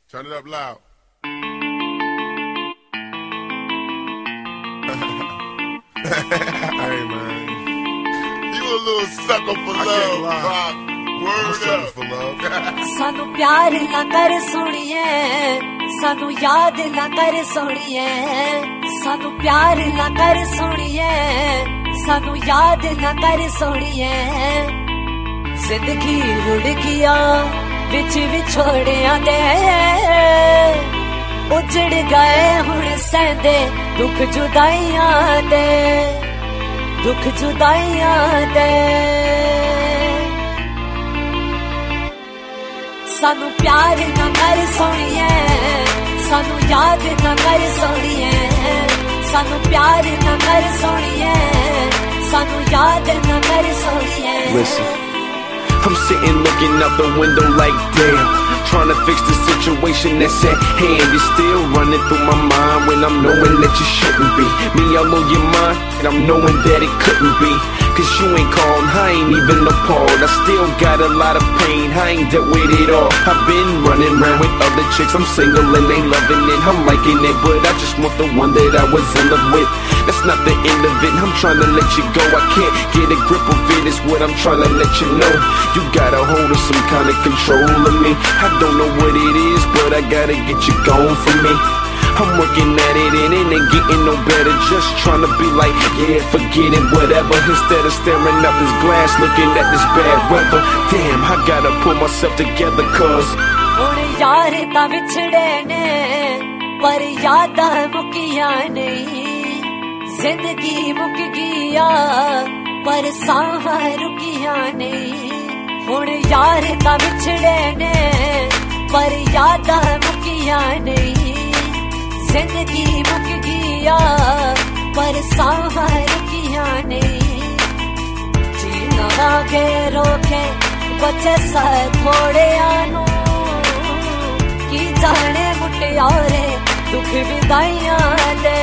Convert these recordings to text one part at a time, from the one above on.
Turn it up loud. Hey, man. You a little sucker for love, Rock. Word up for love. सानू प्यार ना कर सोनिए, सानू याद ना कर सोनिए, सानू प्यार ना कर सोनिए, सानू याद ना कर सोनिए। जिंदगी रुड़ गया विच विछोड़िया दे, उजड़ गए हुण सहंदे दुख जुदाइयां दे, दुख जुदाइयां दे। सानू प्यार ना कर सोनिए, सानू याद ना कर सोनिए, सानू प्यार ना कर सोनिए, सानू याद ना कर सोनिए। Listen, I'm sitting looking out the window like damn, trying to fix the situation that's at hand. It's still running through my mind when I'm knowing that you shouldn't be. Me, I'm on your mind, and I'm knowing that it couldn't be. Cause you ain't called, I ain't even appalled. I still got a lot of pain, I ain't dealt with it all. I've been running around with other chicks, I'm single and they loving it, I'm liking it, but I just want the one that I was in love with. That's not the end of it, I'm trying to let you go. I can't get a grip of it, is what I'm trying to let you know. You got a hold of some kind of control of me. I don't know what it is, but I gotta get you gone from me. I'm working at it and it ain't getting no better. Just trying to be like, yeah, forget it, whatever. Instead of staring out this glass, looking at this bad weather. Damn, I gotta pull myself together, cause हुण यार तां विछड़े ने, पर यादां मुकियां नहीं। जिंदगी मुक गया, पर सांवां रुकियां नहीं। हुण यार तां विछड़े ने, पर यादां मुकियां नहीं। जिंदगी मुक गया, पर सांवां रुकियां नहीं। जीना वागे रोके बचे सा थोड़ियां नूं, की जाने मुटियारे दुख विदाइयां दे।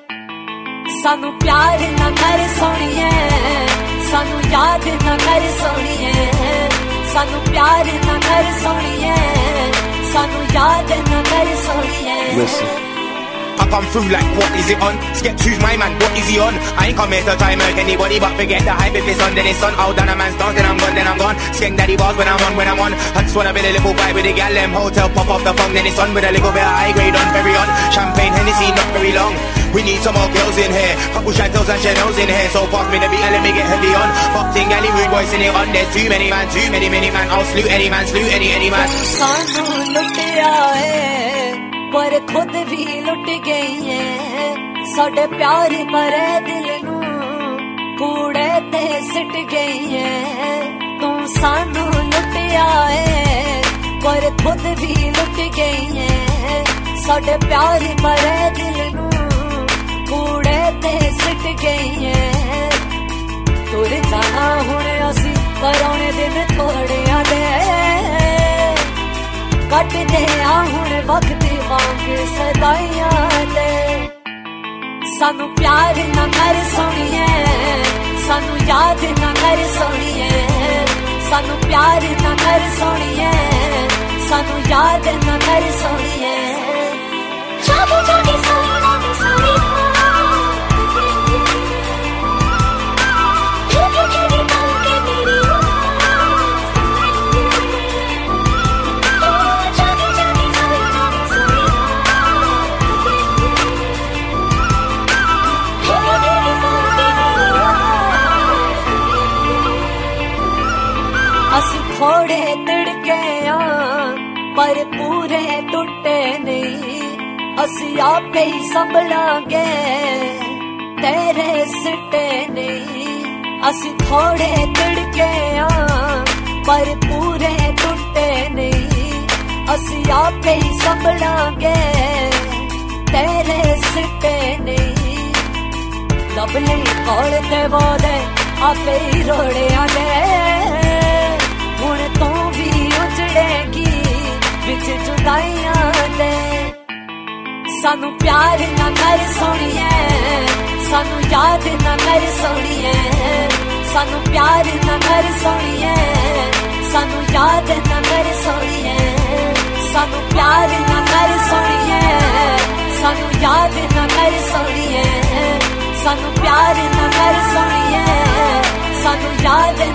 सानू प्यार ना कर सोनिए, सानू याद ना कर सोनिए, सानू प्यार ना कर सोनिए, सानू याद ना कर सोनिए। listen, I come through like, what is it on? Skep who's my man, what is he on? I ain't come here to try and murk anybody, but forget the hype. If it's on, then it's on. All done a man's dance, then I'm gone, then I'm gone. Skeng daddy bars when I'm on, when I'm on. I just wanna build a little vibe with the gal, them hotel, pop off the phone, then it's on. With a little bit of high grade on, very on. Champagne, Hennessy, not very long. We need some more girls in here, couple Chantels and Chanels in here. So pass me the beat and let me get heavy on. Boxing galley, rude boys in it on. There's too many man, I'll salute any man, salute any man. सानू लुटिया है, पर खुद भी लुट गई है। साडे प्यार भरे दिल नू कूड़े ते सिट गई है। तू सानू लुटिया है, पर खुद भी लुट गई है। साडे प्यार भरे दिल नू कूड़े ते सिट गई है। तुर जाना हुण असी परौने दिन थोड़िया दे, कटदे आ हुण वक्त वांग सदाइयां दे। सानू प्यार ना कर सोनिए, सानू याद ना कर सोनिए, सानू प्यार ना कर सोनिए, सानू याद ना कर सोनिए। जागे जागे सोना में सोनी हो, जागे जागे पल के मेरी हो। असी थोड़े तिड़के पर पूरे टुटे नहीं। असी आपे ही संभलांगे, तेरे सिटे नहीं। असी थोड़े तिड़के पर पूरे टुटे नहीं। असी आपे ही संभलांगे, तेरे सिटे नहीं। लबले कौड़ ते बोले आपे ही रोड़िया दे। हुण तू भी उजड़ेगी विच जुदाइयां दे। सानू प्यार ना कर सोनिए, सानू याद ना कर सोनिए, सानू प्यार ना कर सोनिए, सानू याद ना कर सोनिए, सानू प्यार ना याद न कर सोनिए, सानू प्यार न कर सोनिए, सानू याद